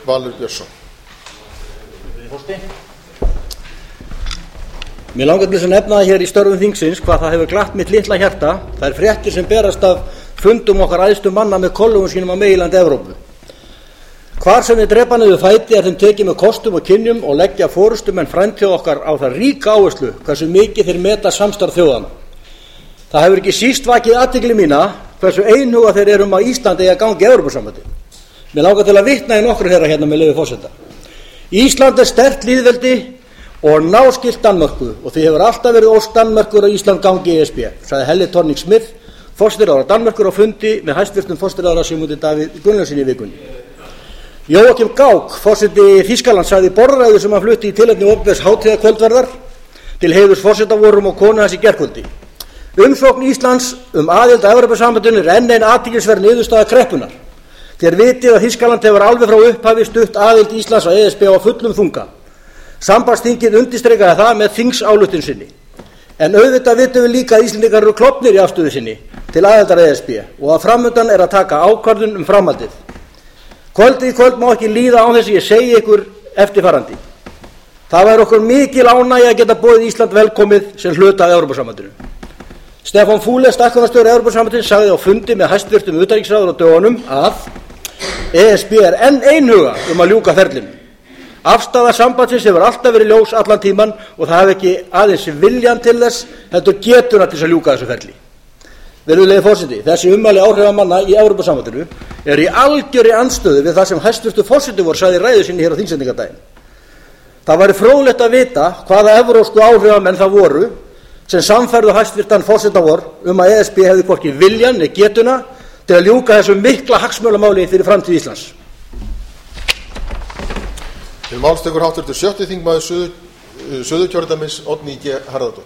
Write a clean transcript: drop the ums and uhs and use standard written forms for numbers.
Valur Björnsson. Mér langar til þess að nefna það hér í störfum þingsins hvað það hefur glatt mitt litla hjarta. Það er fréttir sem berast af fundum okkar æðstu manna með kollugum sínum á meginlandi Evrópu. Hvar sem við drepa niður fæti er þeim tekið með kostum og kynjum og leggja forystumenn frændþjóð okkar á það ríka áherslu hversu mikið þeir meta samstarf þjóðanna. Það hefur ekki síst vakið athygli mína hversu einhuga þeir eru að Ísland eigi að ganga í Evrópusambandið. Mér langar til að vitna í nokkru þeirra hérna með leyfi forseta. Ísland er sterkt lýðveldi og náskylt Danmörku og því hefur alltaf verið ósk Danmerkur að Ísland gangi í ESB, sagði Helle Thorning-Schmidt, forsætisráðherra Danmerkur á fundi með hæstvirtum forsætisráðherra Sigmundi Davíð Gunnlaugssyni í vikunni. Joachim Gauck, forseti Þýskalands, sagði í borðræðu sem hann flutti í tilefni opinbers hátíðarkvöldverðar til heiðurs forsetavorum og konu hans í gærkvöldi. Umsókn Íslands aðild að Evrópusambandinu er enn ein athyglisverð niðurstaða kreppunnar. Þér vitið að Þýskaland hefur alveg frá upphafi stutt aðild Íslands að ESB á fullum þunga. Sambandsþingið undirstrikaði það með þingsályktun sinni. En auðvitað vitum við líka að Íslendingar eru klofnir í afstöðu sinni til aðildar ESB og að framundan er að taka ákvörðun framhaldið. Kvöldið í kvöld má ekki líða án þess að ég segi ykkur eftirfarandi. Það væri okkur mikil ánægja að geta boðið Ísland velkomið sem hluta af Evrópusambandinu. Stefán Füle, stækkunarstjóri Evrópusambandsins, sagði á fundi með hæstvirtum utanríkisráðherra á dögunum að ESB er enn einhuga að ljúka ferlinu. Afstaða sambandsins hefur alltaf verið ljós allan tíman og það hefur ekki aðeins viljan til þess, heldur getuna til þess að ljúka þessu ferli. Virðulegi forseti, þessi ummæli áhrifamanna í Evrópusambandinu er í algjörri andstöðu við það sem hæstvirtur forseti vor sagði í ræðu sinni hér á þingsetningardaginn. Það væri fróðlegt að vita hvaða evrópsku áhrifamenn það voru sem sannfærðu hæstvirtan forseta vor að ESB hefði hvorki viljan né getuna til að ljúka þessu mikla hagsmunamáli fyrir framtíð Íslands. Til máls tekur háttvirtur 7. þingmaður Suðurkjördæmis Oddný G. Harðardóttir.